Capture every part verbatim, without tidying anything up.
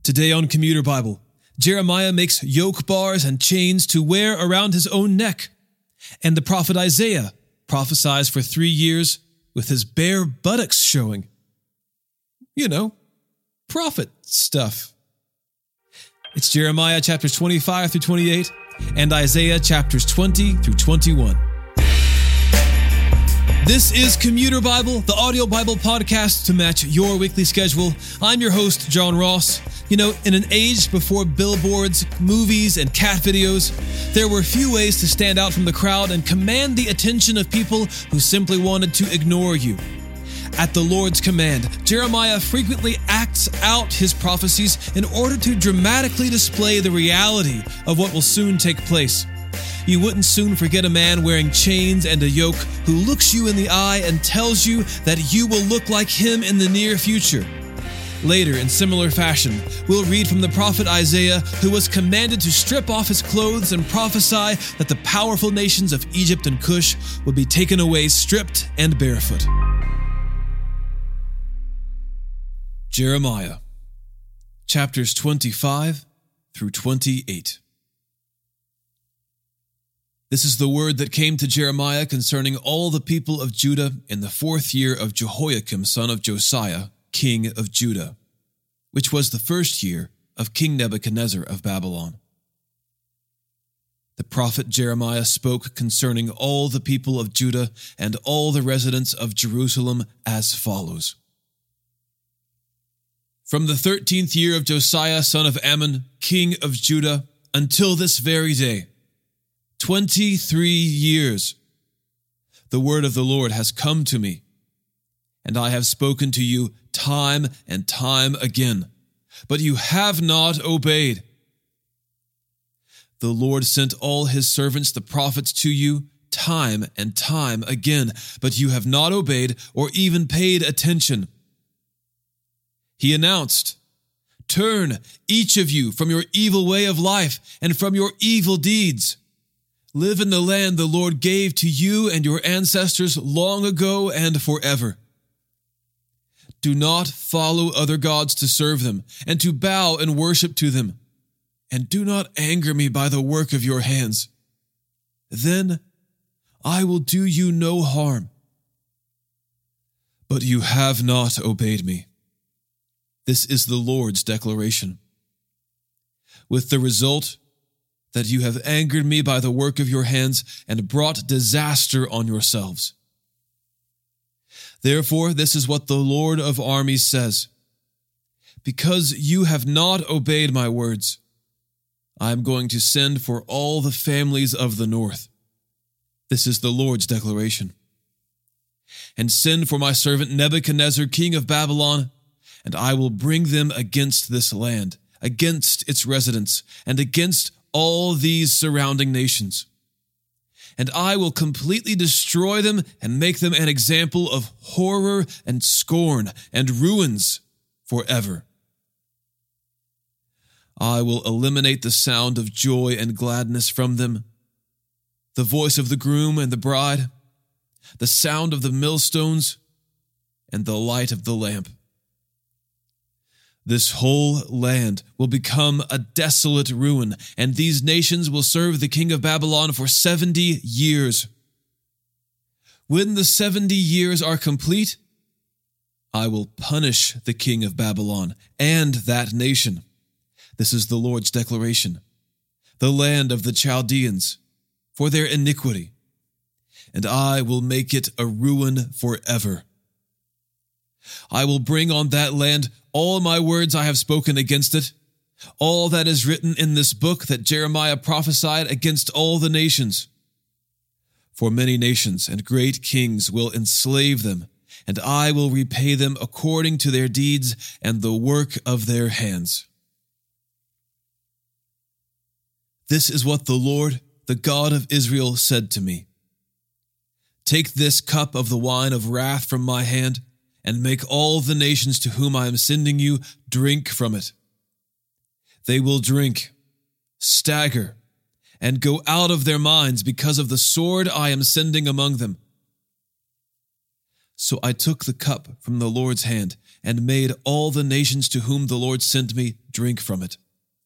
Today on Commuter Bible, Jeremiah makes yoke bars and chains to wear around his own neck. And the prophet Isaiah prophesies for three years with his bare buttocks showing. You know, prophet stuff. It's Jeremiah chapters twenty-five through twenty-eight and Isaiah chapters twenty through twenty-one. This is Commuter Bible, the audio Bible podcast to match your weekly schedule. I'm your host, John Ross. You know, in an age before billboards, movies, and cat videos, there were few ways to stand out from the crowd and command the attention of people who simply wanted to ignore you. At the Lord's command, Jeremiah frequently acts out his prophecies in order to dramatically display the reality of what will soon take place. You wouldn't soon forget a man wearing chains and a yoke who looks you in the eye and tells you that you will look like him in the near future. Later, in similar fashion, we'll read from the prophet Isaiah, who was commanded to strip off his clothes and prophesy that the powerful nations of Egypt and Cush would be taken away stripped and barefoot. Jeremiah, chapters twenty-five through twenty-eight. This is the word that came to Jeremiah concerning all the people of Judah in the fourth year of Jehoiakim, son of Josiah, king of Judah, which was the first year of King Nebuchadnezzar of Babylon. The prophet Jeremiah spoke concerning all the people of Judah and all the residents of Jerusalem as follows. From the thirteenth year of Josiah, son of Ammon, king of Judah, until this very day, twenty-three years, the word of the Lord has come to me, and I have spoken to you time and time again, but you have not obeyed. The Lord sent all his servants, the prophets, to you time and time again, but you have not obeyed or even paid attention. He announced, "Turn, each of you, from your evil way of life and from your evil deeds. Live in the land the Lord gave to you and your ancestors long ago and forever. Do not follow other gods to serve them and to bow and worship to them. And do not anger me by the work of your hands. Then I will do you no harm. But you have not obeyed me. This is the Lord's declaration. With the result that you have angered me by the work of your hands and brought disaster on yourselves. Therefore, this is what the Lord of armies says. Because you have not obeyed my words, I am going to send for all the families of the north. This is the Lord's declaration. And send for my servant Nebuchadnezzar, king of Babylon, and I will bring them against this land, against its residents, and against all these surrounding nations. And I will completely destroy them and make them an example of horror and scorn and ruins forever. I will eliminate the sound of joy and gladness from them, the voice of the groom and the bride, the sound of the millstones, and the light of the lamp. This whole land will become a desolate ruin, and these nations will serve the king of Babylon for seventy years. When the seventy years are complete, I will punish the king of Babylon and that nation. This is the Lord's declaration. The land of the Chaldeans, for their iniquity, and I will make it a ruin forever. I will bring on that land all my words I have spoken against it, all that is written in this book that Jeremiah prophesied against all the nations. For many nations and great kings will enslave them, and I will repay them according to their deeds and the work of their hands. This is what the Lord, the God of Israel, said to me. Take this cup of the wine of wrath from my hand, and make all the nations to whom I am sending you drink from it. They will drink, stagger, and go out of their minds because of the sword I am sending among them. So I took the cup from the Lord's hand and made all the nations to whom the Lord sent me drink from it.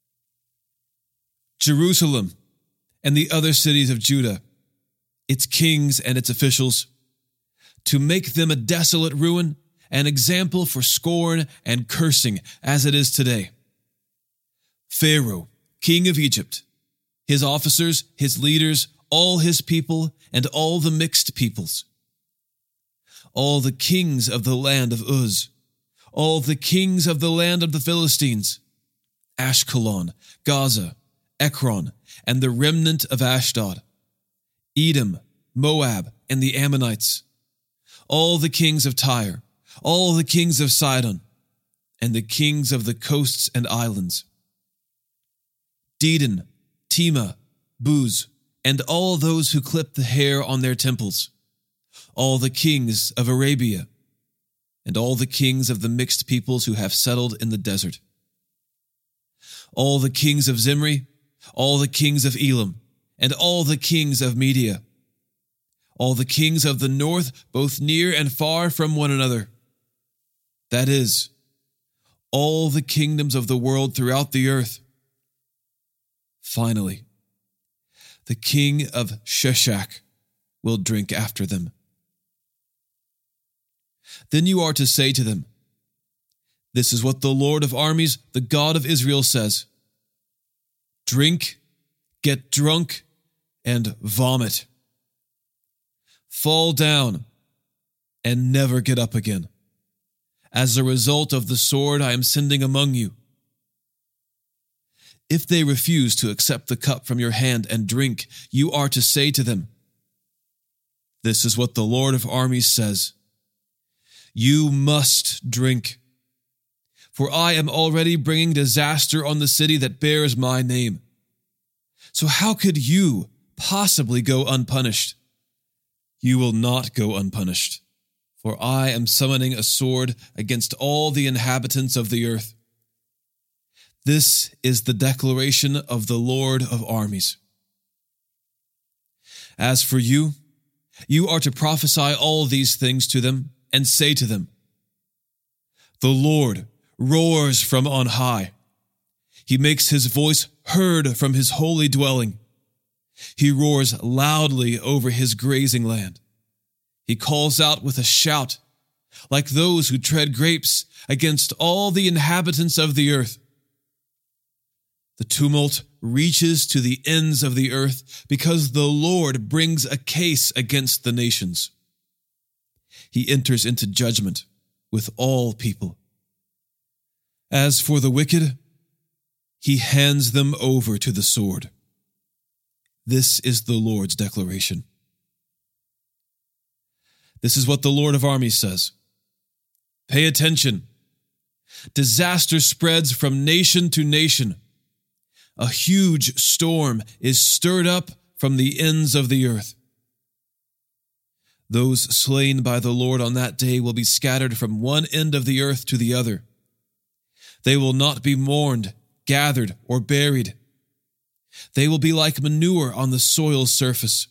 Jerusalem and the other cities of Judah, its kings and its officials, to make them a desolate ruin, an example for scorn and cursing as it is today. Pharaoh, king of Egypt, his officers, his leaders, all his people, and all the mixed peoples. All the kings of the land of Uz, all the kings of the land of the Philistines, Ashkelon, Gaza, Ekron, and the remnant of Ashdod, Edom, Moab, and the Ammonites, all the kings of Tyre, all the kings of Sidon, and the kings of the coasts and islands, Dedan, Tema, Buz, and all those who clip the hair on their temples, all the kings of Arabia, and all the kings of the mixed peoples who have settled in the desert, all the kings of Zimri, all the kings of Elam, and all the kings of Media, all the kings of the north, both near and far from one another. That is, all the kingdoms of the world throughout the earth. Finally, the king of Sheshach will drink after them. Then you are to say to them, this is what the Lord of armies, the God of Israel, says. Drink, get drunk, and vomit. Fall down and never get up again, as a result of the sword I am sending among you. If they refuse to accept the cup from your hand and drink, you are to say to them, this is what the Lord of armies says. You must drink, for I am already bringing disaster on the city that bears my name. So how could you possibly go unpunished? You will not go unpunished, for I am summoning a sword against all the inhabitants of the earth. This is the declaration of the Lord of armies. As for you, you are to prophesy all these things to them and say to them, the Lord roars from on high. He makes his voice heard from his holy dwelling. He roars loudly over his grazing land. He calls out with a shout, like those who tread grapes, against all the inhabitants of the earth. The tumult reaches to the ends of the earth because the Lord brings a case against the nations. He enters into judgment with all people. As for the wicked, he hands them over to the sword. This is the Lord's declaration. This is what the Lord of armies says. Pay attention. Disaster spreads from nation to nation. A huge storm is stirred up from the ends of the earth. Those slain by the Lord on that day will be scattered from one end of the earth to the other. They will not be mourned, gathered, or buried. They will be like manure on the soil's surface.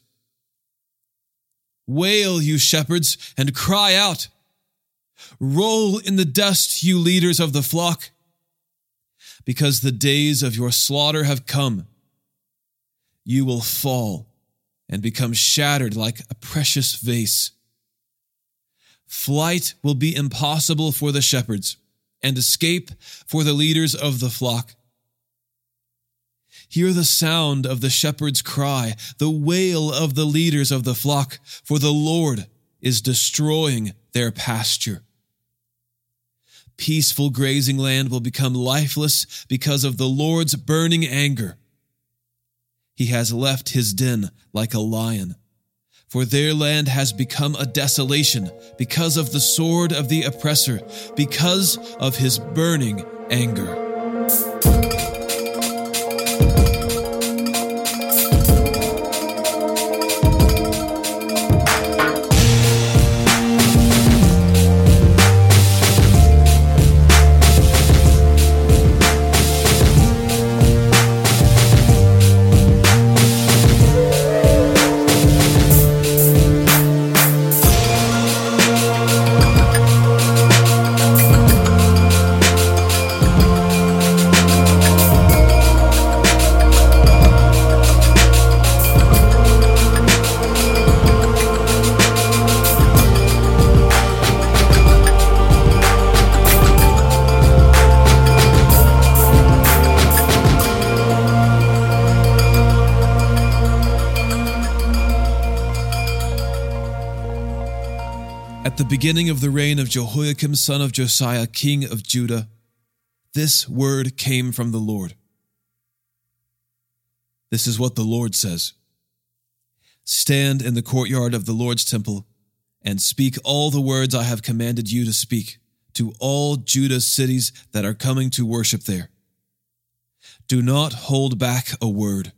Wail, you shepherds, and cry out. Roll in the dust, you leaders of the flock, because the days of your slaughter have come. You will fall and become shattered like a precious vase. Flight will be impossible for the shepherds, and escape for the leaders of the flock. Hear the sound of the shepherd's cry, the wail of the leaders of the flock, for the Lord is destroying their pasture. Peaceful grazing land will become lifeless because of the Lord's burning anger. He has left his den like a lion, for their land has become a desolation because of the sword of the oppressor, because of his burning anger. the beginning of the reign of Jehoiakim son of Josiah, king of Judah, this word came from the Lord. This is what the Lord says. Stand in the courtyard of the Lord's temple and speak all the words I have commanded you to speak to all Judah's cities that are coming to worship there. Do not hold back a word.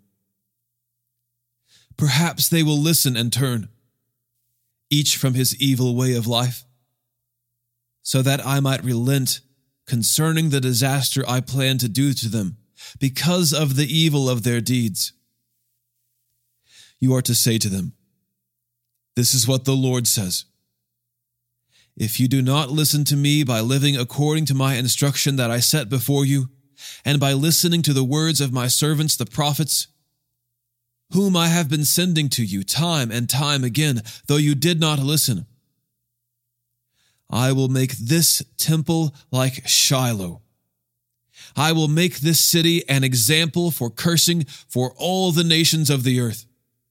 Perhaps they will listen and turn, each from his evil way of life, so that I might relent concerning the disaster I plan to do to them because of the evil of their deeds. You are to say to them, this is what the Lord says. If you do not listen to me by living according to my instruction that I set before you, and by listening to the words of my servants the prophets, whom I have been sending to you time and time again, though you did not listen, I will make this temple like Shiloh. I will make this city an example for cursing for all the nations of the earth.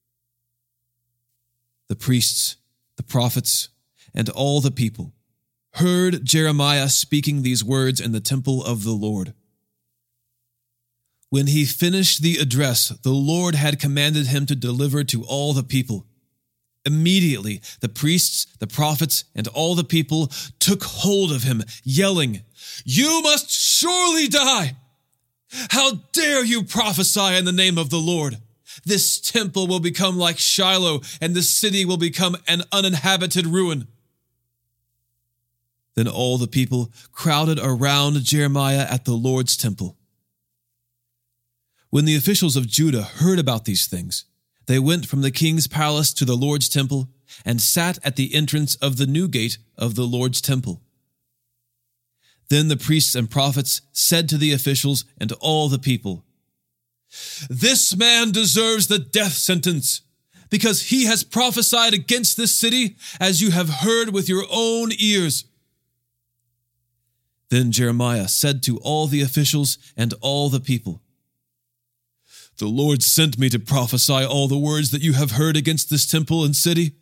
The priests, the prophets, and all the people heard Jeremiah speaking these words in the temple of the Lord. When he finished the address the Lord had commanded him to deliver to all the people, immediately the priests, the prophets, and all the people took hold of him, yelling, "You must surely die! How dare you prophesy in the name of the Lord? This temple will become like Shiloh, and the city will become an uninhabited ruin." Then all the people crowded around Jeremiah at the Lord's temple. When the officials of Judah heard about these things, they went from the king's palace to the Lord's temple and sat at the entrance of the new gate of the Lord's temple. Then the priests and prophets said to the officials and all the people, "This man deserves the death sentence, because he has prophesied against this city, as you have heard with your own ears." Then Jeremiah said to all the officials and all the people, "The Lord sent me to prophesy all the words that you have heard against this temple and city.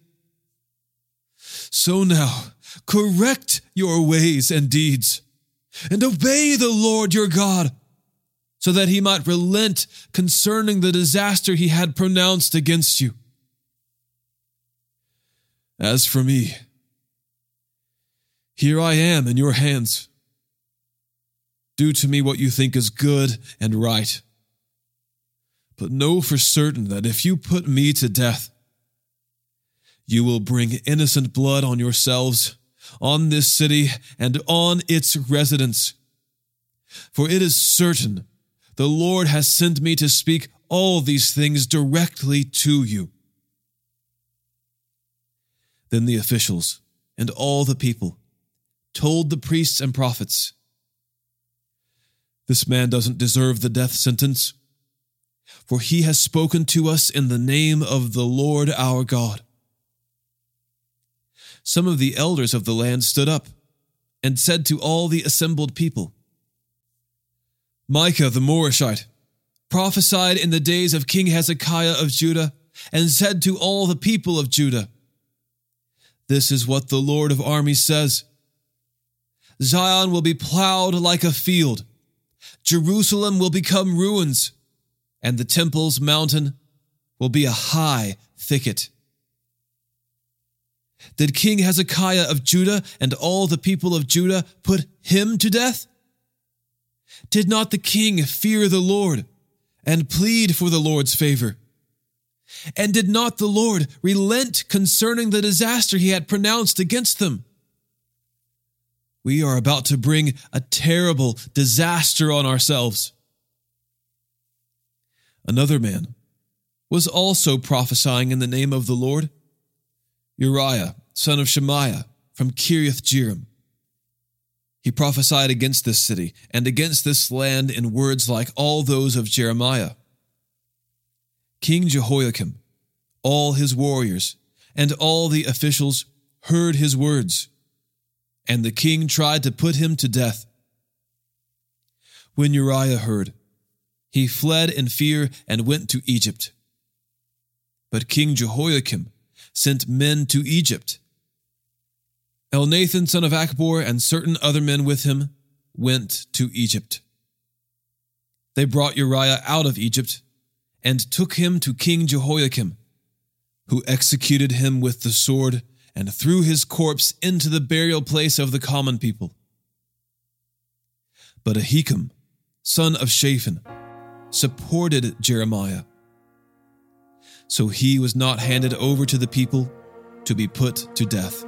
So now, correct your ways and deeds, and obey the Lord your God, so that he might relent concerning the disaster he had pronounced against you. As for me, here I am in your hands. Do to me what you think is good and right. But know for certain that if you put me to death, you will bring innocent blood on yourselves, on this city, and on its residents. For it is certain the Lord has sent me to speak all these things directly to you." Then the officials and all the people told the priests and prophets, "This man doesn't deserve the death sentence, for he has spoken to us in the name of the Lord our God." Some of the elders of the land stood up and said to all the assembled people, "Micah the Morashite prophesied in the days of King Hezekiah of Judah and said to all the people of Judah, 'This is what the Lord of armies says. Zion will be plowed like a field. Jerusalem will become ruins, and the temple's mountain will be a high thicket.' Did King Hezekiah of Judah and all the people of Judah put him to death? Did not the king fear the Lord and plead for the Lord's favor? And did not the Lord relent concerning the disaster he had pronounced against them? We are about to bring a terrible disaster on ourselves." Another man was also prophesying in the name of the Lord, Uriah, son of Shemaiah, from Kiriath Jearim. He prophesied against this city and against this land in words like all those of Jeremiah. King Jehoiakim, all his warriors, and all the officials heard his words, and the king tried to put him to death. When Uriah heard, he fled in fear and went to Egypt. But King Jehoiakim sent men to Egypt. Elnathan son of Achbor and certain other men with him went to Egypt. They brought Uriah out of Egypt and took him to King Jehoiakim, who executed him with the sword and threw his corpse into the burial place of the common people. But Ahikam, son of Shaphan, supported Jeremiah. So he was not handed over to the people to be put to death.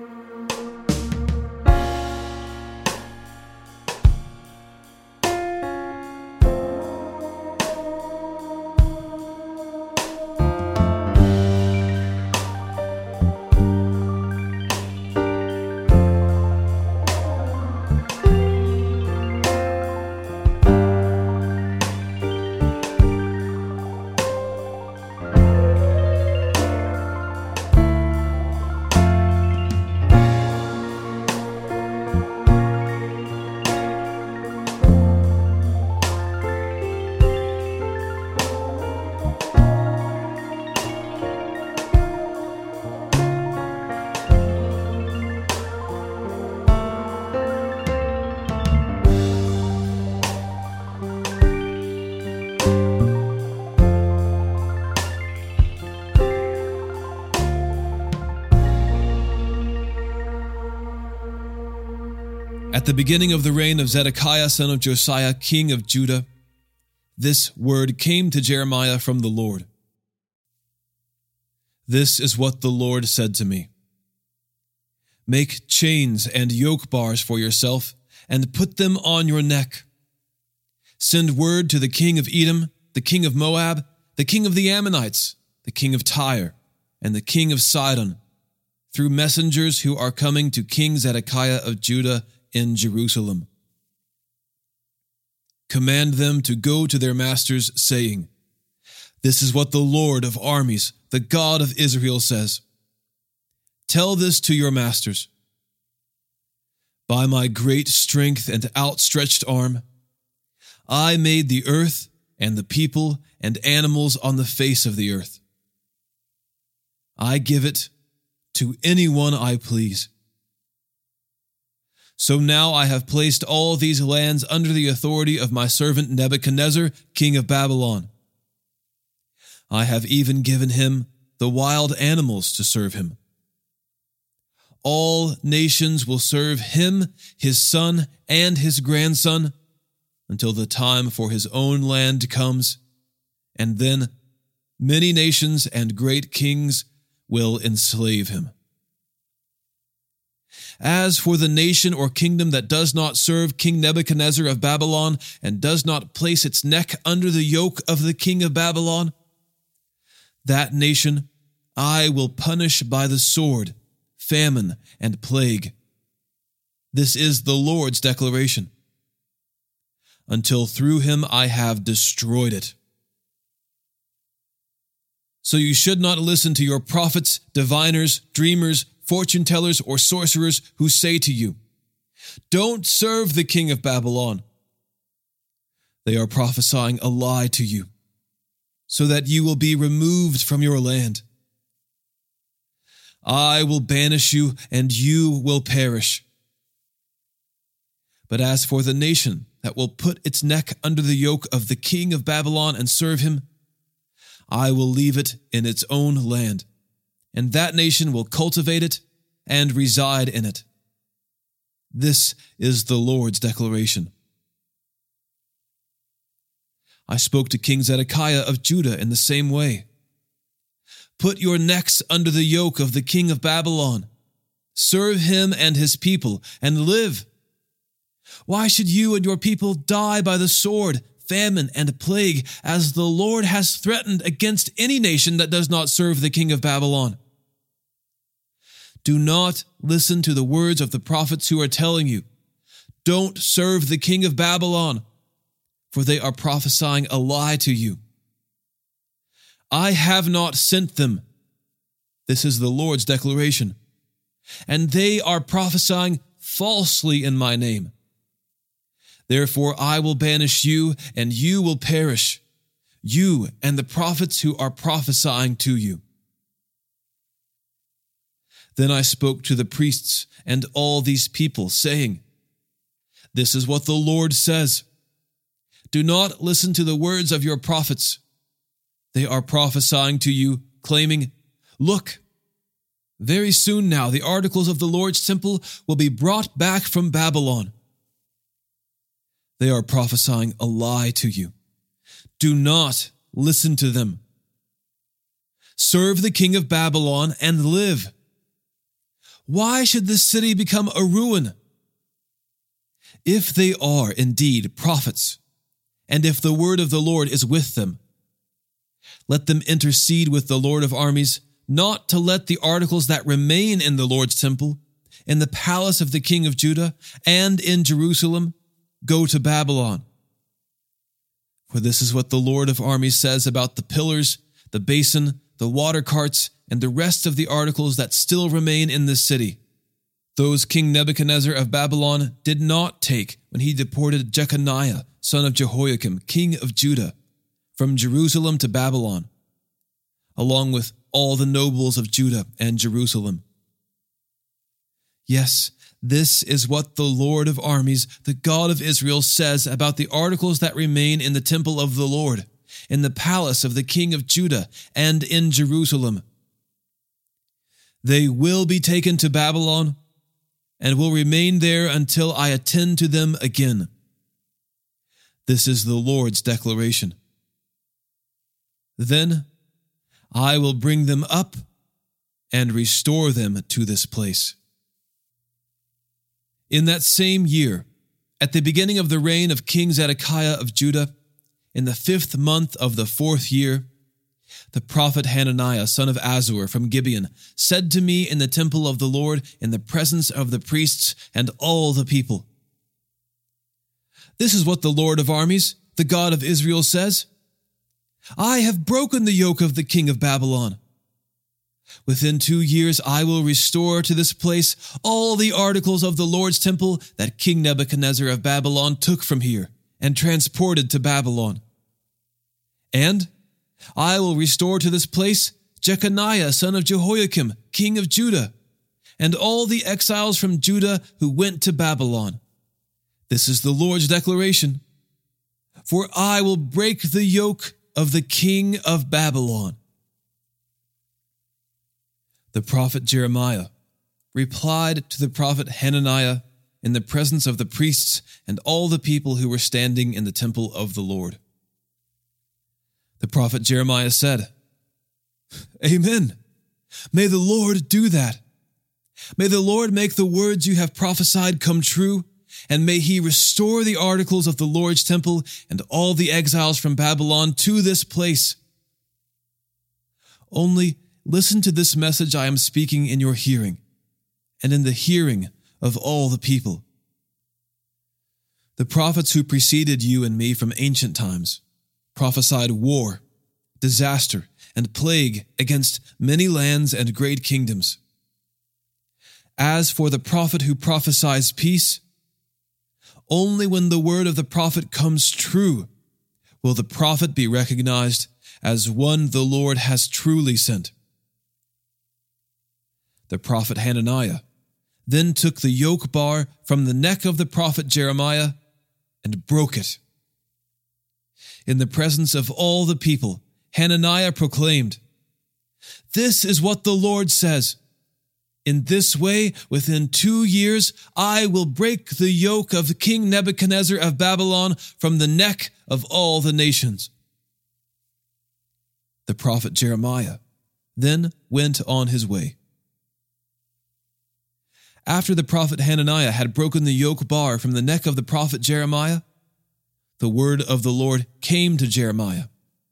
At the beginning of the reign of Zedekiah son of Josiah, king of Judah, this word came to Jeremiah from the Lord. This is what the Lord said to me. Make chains and yoke bars for yourself, and put them on your neck. Send word to the king of Edom, the king of Moab, the king of the Ammonites, the king of Tyre, and the king of Sidon, through messengers who are coming to King Zedekiah of Judah in Jerusalem. Command them to go to their masters, saying, This is what the Lord of armies, the God of Israel, says. Tell this to your masters. By my great strength and outstretched arm, I made the earth and the people and animals on the face of the earth. I give it to anyone I please. So now I have placed all these lands under the authority of my servant Nebuchadnezzar, king of Babylon. I have even given him the wild animals to serve him. All nations will serve him, his son, and his grandson, until the time for his own land comes, and then many nations and great kings will enslave him. As for the nation or kingdom that does not serve King Nebuchadnezzar of Babylon and does not place its neck under the yoke of the king of Babylon, that nation I will punish by the sword, famine, and plague. This is the Lord's declaration. Until through him I have destroyed it. So you should not listen to your prophets, diviners, dreamers, fortune tellers, or sorcerers who say to you, Don't serve the king of Babylon. They are prophesying a lie to you, so that you will be removed from your land. I will banish you, and you will perish. But as for the nation that will put its neck under the yoke of the king of Babylon and serve him, I will leave it in its own land, and that nation will cultivate it and reside in it. This is the Lord's declaration. I spoke to King Zedekiah of Judah in the same way. Put your necks under the yoke of the king of Babylon. Serve him and his people, and live. Why should you and your people die by the sword, famine, and plague, as the Lord has threatened against any nation that does not serve the king of Babylon? Do not listen to the words of the prophets who are telling you, Don't serve the king of Babylon, for they are prophesying a lie to you. I have not sent them. This is the Lord's declaration. And they are prophesying falsely in my name. Therefore I will banish you, and you will perish, you and the prophets who are prophesying to you. Then I spoke to the priests and all these people, saying, This is what the Lord says. Do not listen to the words of your prophets. They are prophesying to you, claiming, Look, very soon now the articles of the Lord's temple will be brought back from Babylon. They are prophesying a lie to you. Do not listen to them. Serve the king of Babylon and live. Why should this city become a ruin? If they are indeed prophets, and if the word of the Lord is with them, let them intercede with the Lord of armies, not to let the articles that remain in the Lord's temple, in the palace of the king of Judah, and in Jerusalem, go to Babylon. For this is what the Lord of armies says about the pillars, the basin, the water carts, and the rest of the articles that still remain in this city. Those King Nebuchadnezzar of Babylon did not take when he deported Jeconiah, son of Jehoiakim, king of Judah, from Jerusalem to Babylon, along with all the nobles of Judah and Jerusalem. Yes, this is what the Lord of armies, the God of Israel, says about the articles that remain in the temple of the Lord, in the palace of the king of Judah, and in Jerusalem. They will be taken to Babylon, and will remain there until I attend to them again. This is the Lord's declaration. Then I will bring them up and restore them to this place. In that same year, at the beginning of the reign of King Zedekiah of Judah, in the fifth month of the fourth year, the prophet Hananiah, son of Azur from Gibeon, said to me in the temple of the Lord, in the presence of the priests and all the people, This is what the Lord of armies, the God of Israel, says. I have broken the yoke of the king of Babylon. Within two years I will restore to this place all the articles of the Lord's temple that King Nebuchadnezzar of Babylon took from here and transported to Babylon. And I will restore to this place Jeconiah, son of Jehoiakim, king of Judah, and all the exiles from Judah who went to Babylon. This is the Lord's declaration. For I will break the yoke of the king of Babylon. The prophet Jeremiah replied to the prophet Hananiah in the presence of the priests and all the people who were standing in the temple of the Lord. The prophet Jeremiah said, Amen. May the Lord do that. May the Lord make the words you have prophesied come true, and may he restore the articles of the Lord's temple and all the exiles from Babylon to this place. Only listen to this message I am speaking in your hearing, and in the hearing of all the people. The prophets who preceded you and me from ancient times prophesied war, disaster, and plague against many lands and great kingdoms. As for the prophet who prophesies peace, only when the word of the prophet comes true will the prophet be recognized as one the Lord has truly sent. The prophet Hananiah then took the yoke bar from the neck of the prophet Jeremiah and broke it. In the presence of all the people, Hananiah proclaimed, This is what the Lord says. In this way, within two years, I will break the yoke of King Nebuchadnezzar of Babylon from the neck of all the nations. The prophet Jeremiah then went on his way. After the prophet Hananiah had broken the yoke bar from the neck of the prophet Jeremiah, the word of the Lord came to Jeremiah.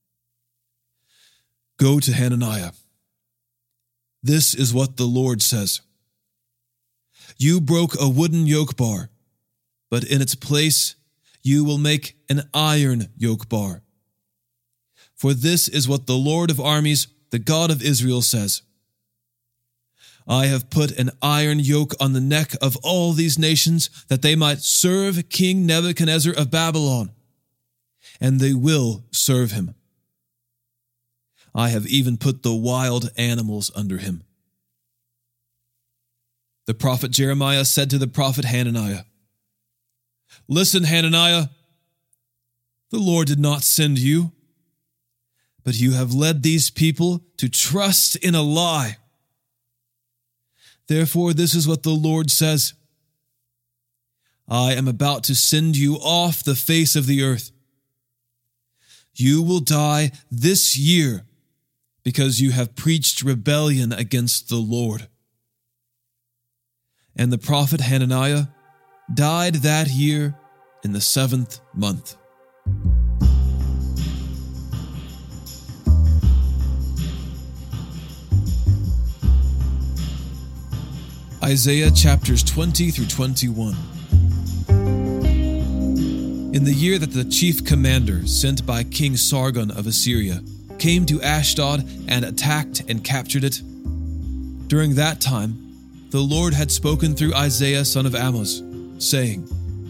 Go to Hananiah. This is what the Lord says. You broke a wooden yoke bar, but in its place you will make an iron yoke bar. For this is what the Lord of armies, the God of Israel, says. I have put an iron yoke on the neck of all these nations that they might serve King Nebuchadnezzar of Babylon, and they will serve him. I have even put the wild animals under him. The prophet Jeremiah said to the prophet Hananiah, "Listen, Hananiah, the Lord did not send you, but you have led these people to trust in a lie. Therefore, this is what the Lord says. I am about to send you off the face of the earth. You will die this year because you have preached rebellion against the Lord." And the prophet Hananiah died that year in the seventh month. Isaiah chapters twenty through twenty-one. In the year that the chief commander sent by King Sargon of Assyria came to Ashdod and attacked and captured it, during that time the Lord had spoken through Isaiah son of Amoz, saying,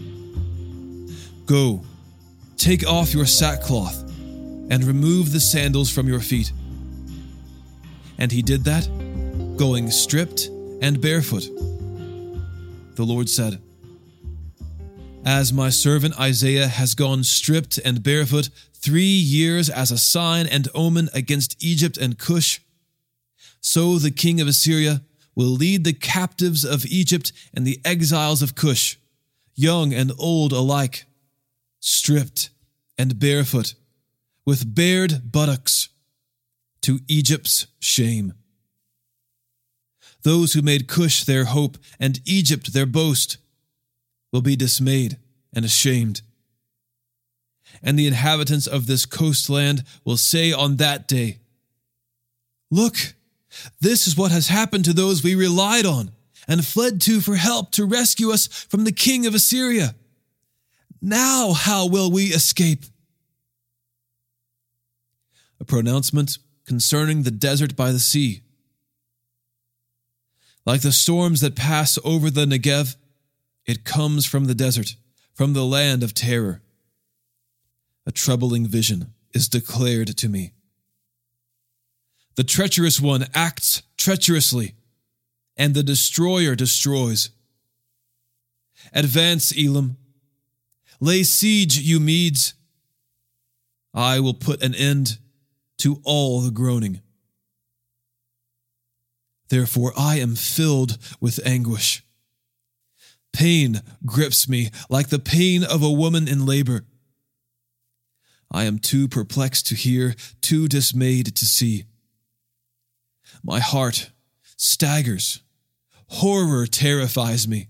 "Go, take off your sackcloth and remove the sandals from your feet." And he did that, going stripped and barefoot. The Lord said, "As my servant Isaiah has gone stripped and barefoot three years as a sign and omen against Egypt and Cush, so the king of Assyria will lead the captives of Egypt and the exiles of Cush, young and old alike, stripped and barefoot, with bared buttocks, to Egypt's shame. Those who made Cush their hope and Egypt their boast will be dismayed and ashamed. And the inhabitants of this coastland will say on that day, 'Look, this is what has happened to those we relied on and fled to for help to rescue us from the king of Assyria. Now how will we escape?'" A pronouncement concerning the desert by the sea. Like the storms that pass over the Negev, it comes from the desert, from the land of terror. A troubling vision is declared to me. The treacherous one acts treacherously, and the destroyer destroys. Advance, Elam. Lay siege, you Medes. I will put an end to all the groaning. Therefore I am filled with anguish. Pain grips me like the pain of a woman in labor. I am too perplexed to hear, too dismayed to see. My heart staggers. Horror terrifies me.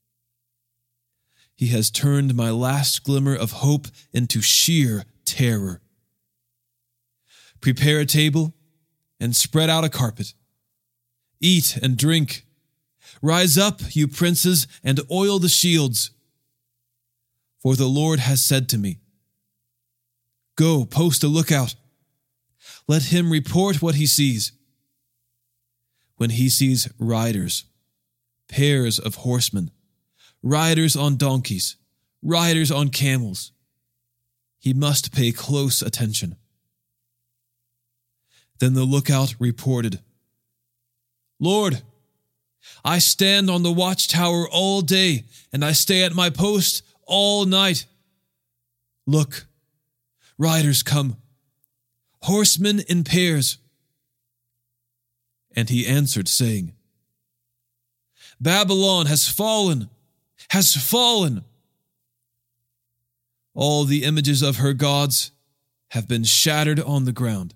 He has turned my last glimmer of hope into sheer terror. Prepare a table and spread out a carpet. Eat and drink. Rise up, you princes, and oil the shields. For the Lord has said to me, "Go, post a lookout. Let him report what he sees." When he sees riders, pairs of horsemen, riders on donkeys, riders on camels, he must pay close attention. Then the lookout reported, "Lord, I stand on the watchtower all day, and I stay at my post all night. Look, riders come, horsemen in pairs." And he answered, saying, "Babylon has fallen, has fallen. All the images of her gods have been shattered on the ground.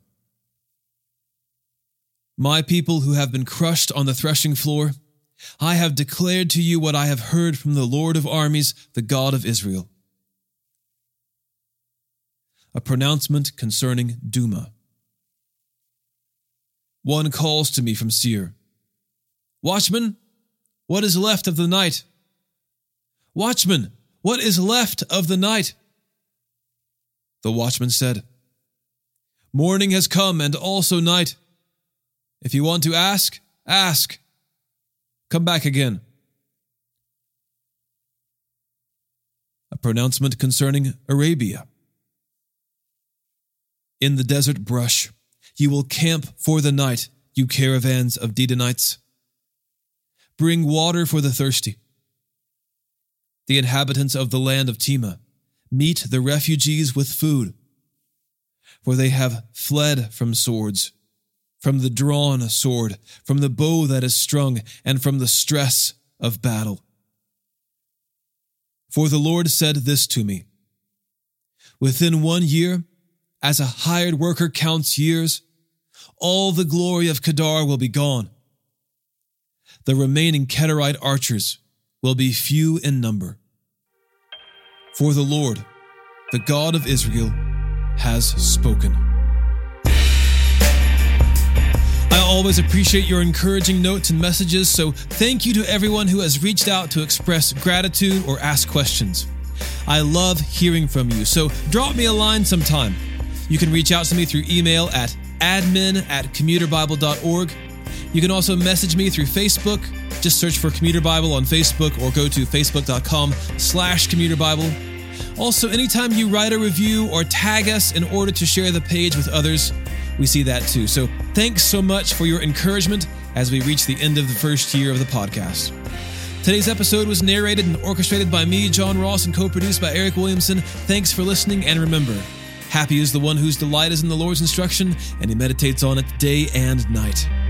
My people who have been crushed on the threshing floor, I have declared to you what I have heard from the Lord of armies, the God of Israel." A pronouncement concerning Duma. One calls to me from Seir, "Watchman, what is left of the night? Watchman, what is left of the night?" The watchman said, "Morning has come and also night. If you want to ask, ask. Come back again." A pronouncement concerning Arabia. In the desert brush, you will camp for the night, you caravans of Dedanites. Bring water for the thirsty. The inhabitants of the land of Tema, meet the refugees with food. For they have fled from swords, from the drawn sword, from the bow that is strung, and from the stress of battle. For the Lord said this to me, within one year, as a hired worker counts years, all the glory of Kedar will be gone. The remaining Kedarite archers will be few in number. For the Lord, the God of Israel, has spoken. I always appreciate your encouraging notes and messages, so thank you to everyone who has reached out to express gratitude or ask questions. I love hearing from you, so drop me a line sometime. You can reach out to me through email at admin at commuter bible dot org. You can also message me through Facebook. Just search for Commuter Bible on Facebook or go to facebook.com slash Commuter Bible. Also, anytime you write a review or tag us in order to share the page with others, we see that too. So thanks so much for your encouragement as we reach the end of the first year of the podcast. Today's episode was narrated and orchestrated by me, John Ross, and co-produced by Eric Williamson. Thanks for listening, and remember, happy is the one whose delight is in the Lord's instruction, and he meditates on it day and night.